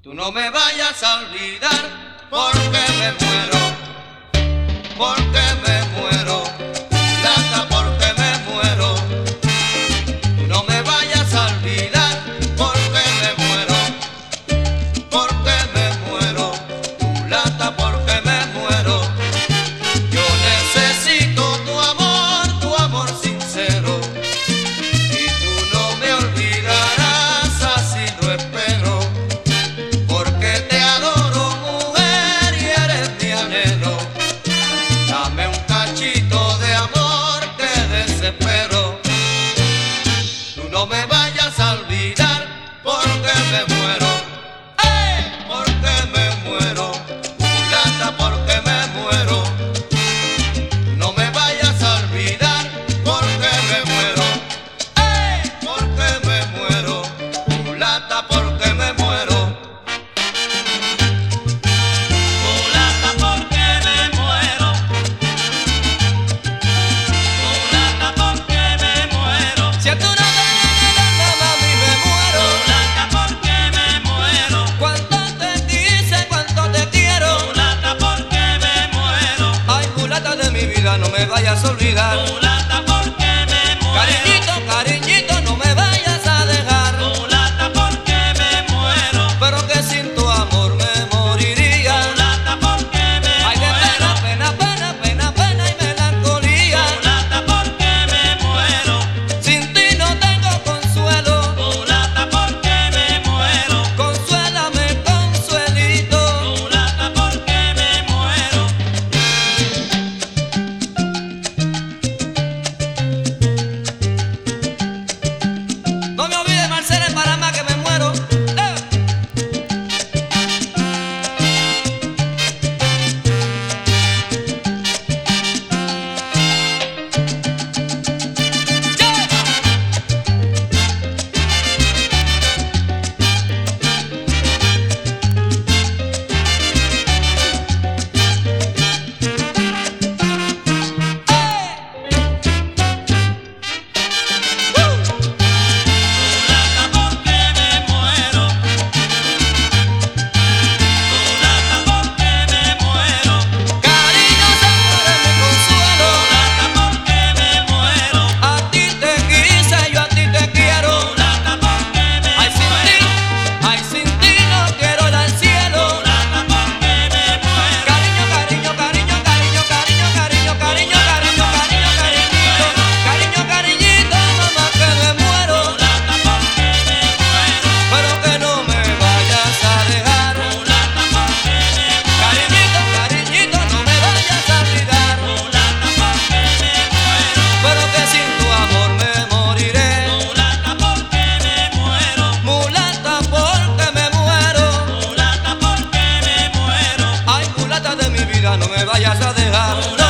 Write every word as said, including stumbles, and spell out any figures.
Tú no me vayas a olvidar porque me muero, porque me muero, mulata, porque me muero. Tú no me vayas a olvidar porque me muero, porque me muero, mulata, porque me muero. Yo necesito tu amor, tu amor sincero, y tú no me olvidarás, así lo espero. Porque te adoro, mujer, y eres mi anhelo. Dame un cachito de amor que desespero. Tú no me vayas a olvidar porque me muero, ¡ay! Porque me muero, mulata, porque me muero. Tú no me vayas a olvidar porque me muero, ¡ay! Porque me muero, mulata, porque me muero. Mulata, porque me muero. Mulata, porque me muero. Si tú no te das, mami, me muero. Mulata, porque me muero. Cuánto te quise, cuánto te quiero. Mulata, porque me muero. Ay, mulata de mi vida, no me vayas a olvidar. Mulata, porque me muero. Cariñito, cariñito, no me vayas a dejar. Mulata, porque me muero. Pero que sin tu amor me moriría. Mulata, porque me Ay, de muero. pena, pena, pena, pena, pena y melancolía. Mulata, porque me muero. Sin ti no tengo consuelo. Mulata, porque me muero. Consuélame, consuelito. Mulata, porque me muero. No me olvides, Marcela, en Panamá, que me muero. ¡Eh! Mulata, porque me muero. Mulata, porque me muero. Cariño, amor, mi consuelo. Mulata, porque me muero. A ti te quise, yo a ti te quiero. Mulata, porque me Ay, sin ti, muero. ay, sin ti no quiero ir al cielo. Mulata, porque me muero. Cariño, cariño, cariño, cariño, cariño, cariño, cariño, cariño, cariño, cariñito. Cariño, cariñito, mamá, que me muero. Mulata, porque me muero. Pero que no me vayas a dejar. Mulata, porque me muero. Cariñito, cariñito, no me vayas a olvidar. Mulata, porque me muero. Pero que sin tu amor me moriré. Mulata, porque me muero. Mulata, porque me muero. Mulata, porque me muero. Ay, mulata de mi vida, no me vayas a dejar.